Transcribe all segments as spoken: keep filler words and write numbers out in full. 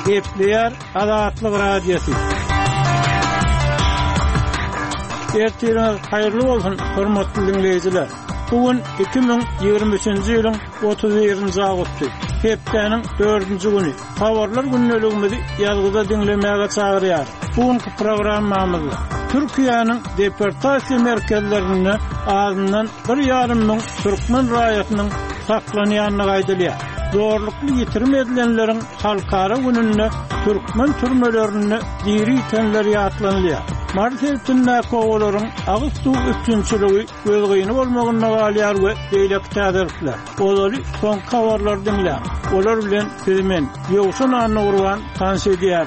Gepleyer Azatlyk Radiosu. Ertiriniz hayırlı olsun, hormatly dinleyijiler. Bugün iki bin ýygrimi üçinji ýylyň otuz birinji agusty, hepdeniň dördünji güni. Habarlar günneligimizi ýazgyda dinlemäge çagyrýar. Bugünkü programmamyzda Türkiýanyň deportasiýa merkezlerine azyndan bir ýarym ming türkmen raýatynyň saklanýanyny gaýdylýar. Zorlukly ýitirim edilenleriň halkara gününe türkmen türmelerini diri tenler ýatlanylýar. Martewtünde kowalaryň agyz suw üçinçiligi gözgyny bolmagyna galýar we beýlek täzirler. Olary son habarlar dinler. Olar bilen sizmen ýogşun anny urwan tanşedýär.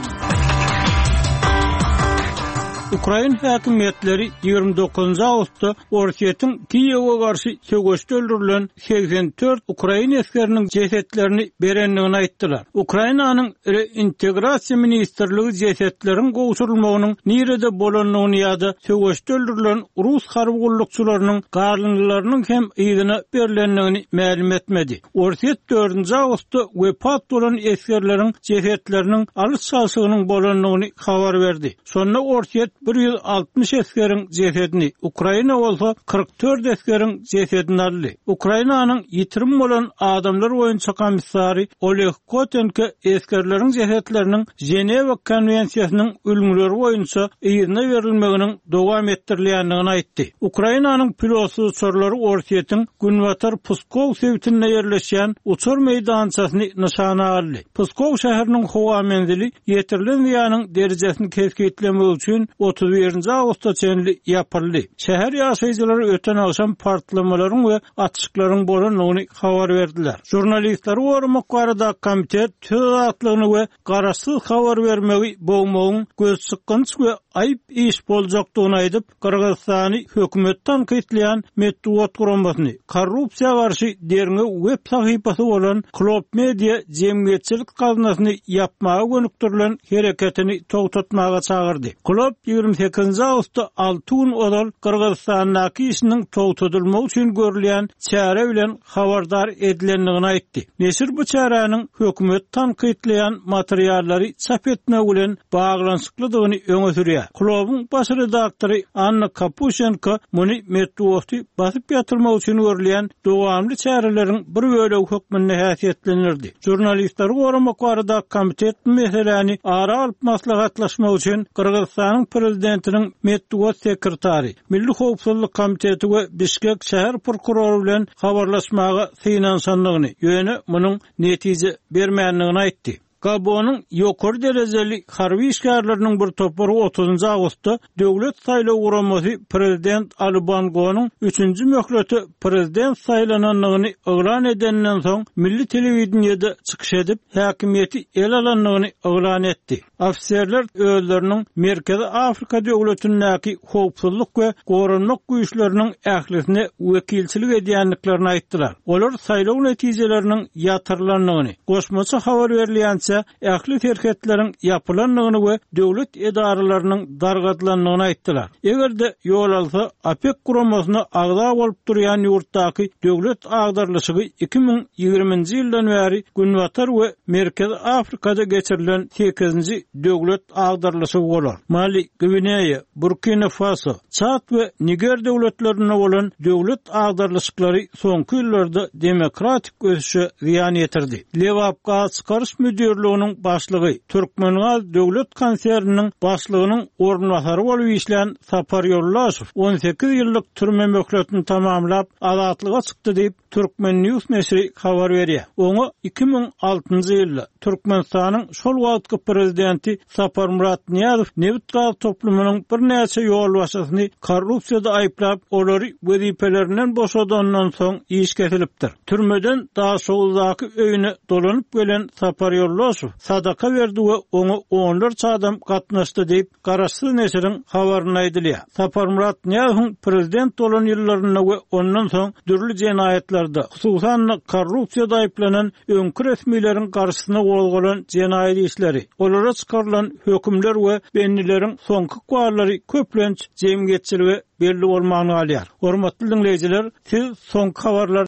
Ukrayna häkimetleri ýygrimi dokuzunji awgustda Orkiýetin Kiýewge garşy söwüşde öldürilen seksen dört Ukrayna askeriniň jesetlerini berenligini aýtdylar. Ukrainanyň reintegrasiýa ministrligi jesetleriň gowşurulmagynyň nirede bolanlygyny ýa-da söwüşde öldürilen Rus harby gullukçylarynyň garlynlarynyň hem ýygyna berilenligini ma'lum etmedi. Orkiýet dördünji awgustda wepat bolan askerleriň jesetleriniň alyş çalşygynyň bolanlygyny habar berdi. Sonra Orkiýet bir yüz altmış eskerin cesedini, Ukrayna olsa kırk dört eskerin cesedini aldı. Ukraynanyň ýitirim bolan adamlar boýunça komissary Oleg Kotenko eskerlerin cesetlerinin Ženewa konvensiýasynyň ölümleri boýunça ýygyna berilmeginiň dowam etdirilýändigini aýtdy. Ukraynanyň pilotsy uçurlary Orkiýetiň Günwatar Pskov sewtine ýerleşýän uçur meýdançasyny nyşana aldy. Pskov şäheriniň howa menzili ýetirilen ýanyň derejesini kesgitlemek üçin otuz birinji awgustda çenli ýapyldy. Şäher ýaşaýjylary öten akşam partlamalaryň we atışyklaryň bolanyny habar berdiler. Jurnalistler gorumak barada komitet töwatlygyny we garaşsyz habar bermegi bowmagyň göz çykgynç we aýyp iş boljakdygyny aýdyp, Kyrgyzstany hökümet tanqidleýän Medwot guramasyny korrupsiýa garşy derňe web sahypasy bolan Klop Media jemgyýetçilik gaznasyny ýapmaga gönükdirilen hereketini togtatmaga çagyrdy. Klop ýygrimi sekizinji awgustda alty gün odal Kyrgyzstanyň işiniň togtatylmagy üçin görülýän çäre bilen habardar edilenligini aýtdy. Neşir bu çäranyň hökümet tanqidleýän materiallary çap etmek bilen baglanşyklydygyny öňe sürýär. Klopyň baş redaktory Anna Kapushenko muny Medwot'y basyp ýatyrmak üçin görülýän dowamly çäreleriň bir bölegi hökmünde häsiýetlenirdi. Jurnalistler goramak barada komitet meseleni ara alyp maslahatlaşmak üçin Kyrgyzstanyň prezidentiniň Medwot sekretary, Milli Howpsuzlyk komiteti we Bişkek şäher prokuroru bilen habarlaşmaga synansanlygyny, ýöne munyň netije bermänligini aýtdy. Gabonyň ýokary derejeli harby işgärleriniň bir topary otuzunji awgustda döwlet saýlaw guramasy prezident Ali Bangonyň üçünji möhleti prezident saýlananlygyny oglan edenden soň milli telewizionyada çykyş edip häkimiýeti el alanlygyny oglan etdi. Ofisiýerler özleriniň Merkezi Afrika döwletindäki howpsuzlyk we goranmak güýçleriniň ählisine wekilçilik edýänliklerini aýtdylar. Olar saýlaw netijeleriniň ýatyrlanlygyny, goşmaça habar berilýän ähli terketleriň ýapylanlygyny we döwlet edaralarynyň dargadlanlygyny aýtdylar. Egerde ýol alsa, APEC guramasyna agda bolup durýan ýurtdaky döwlet agdarlyşygy iki bin ýygrimiňji ýyldan bäri Günwatar we Merkezi Afrikada geçirilen sekizinji döwlet agdarlyşygy bolar. Mali, Gvineya, Burkina Faso, Çad we Niger döwletlerine bolan döwlet agdarlyşyklary soňky ýyllarda demokratik ösüşe ziýan ýetirdi. Lewapga çykarış müdür Lüğünün başlığı, Türkmengal Döwlet Kanseriniň başlygynyň ornwasary bolup işlän Sapar Ýollaşow on sekiz ýyllyk türme möhletini tamamlap azatlyga çykdy diýip Türkmen News nesri habar berýär. Oňa iki bin altynjy ýylda Türkmenistanyň şol wagtky prezidenti Sapar Murat Niýazow Newtral toplumynyň bir näçe ýol başçysyny korrupsiýada aýplap, olary wezipelerinden boşadandan soň iş kesilipdir. Türmeden daha şowdaky öýüne dolanyp gelen Sapar Ýollaşow sadaka berdi we oňa onlarça adam gatnaşdy diýip garaşsyz nesiriň habaryny aýdylýar. Sapar Murat Niýazow prezident bolan ýyllaryna we ondan soň dürli jenaýetler hususan korrupsiýada aýplanan öňkü resmiýetiň garşysyna golgalan jenaýet işleri, olara çykarylan hökümler we bennileriň soňky guarlary köplenç jemgyýetçiligi belli bolmagyny alýar. Hormatly dinleýijiler, siz soňky habarlar